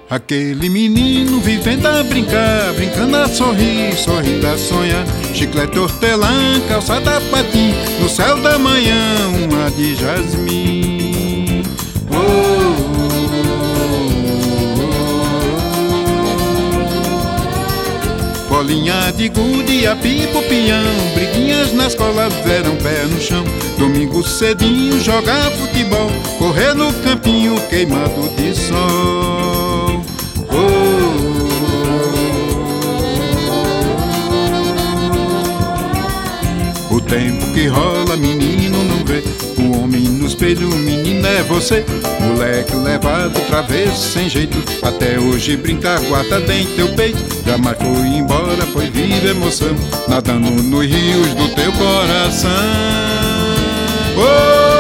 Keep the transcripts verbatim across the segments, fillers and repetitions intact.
Aquele menino vivendo a brincar, brincando a sorrir, sorrindo a sonhar. Chiclete, hortelã, calçada patim, no céu da manhã uma de jasmim. Oh, oh, oh. Bolinha de gude, apipo, pião, briguinhas na escola, verão pé no chão. Domingo cedinho jogar futebol, correr no campinho queimado de sol. O tempo que rola, menino não vê. O homem no espelho, menino é você. Moleque levado, travesso, sem jeito. Até hoje brincar, guarda dentro teu peito. Jamais foi embora, foi viva emoção, nadando nos rios do teu coração. Oh!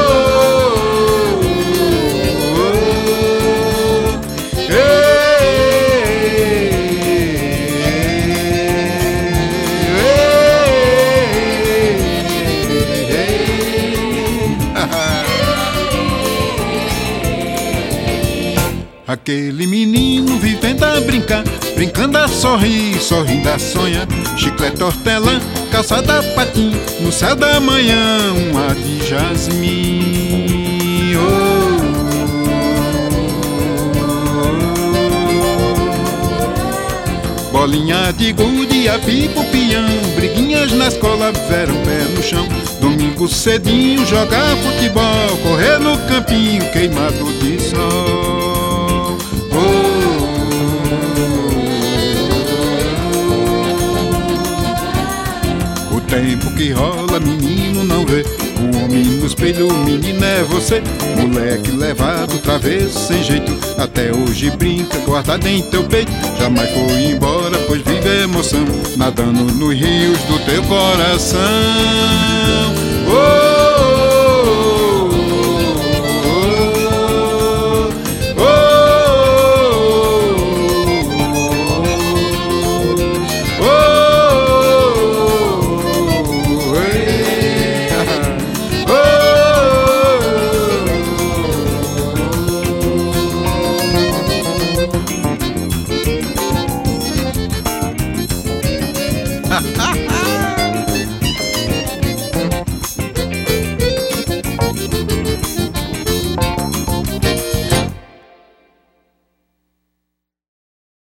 Aquele menino vivendo a brincar, brincando a sorrir, sorrindo a sonhar. Chiclete, hortelã, calçada patim, no céu da manhã uma de jasmim. Oh, oh, oh. Bolinha de gude, apipo, pião, briguinhas na escola, verão pé no chão. Domingo cedinho jogar futebol, correr no campinho queimado de sol. O tempo que rola, menino não vê. O homem no espelho, menino é você. Moleque levado, travesso, sem jeito. Até hoje brinca, guardado em teu peito. Jamais foi embora, pois vive a emoção, nadando nos rios do teu coração.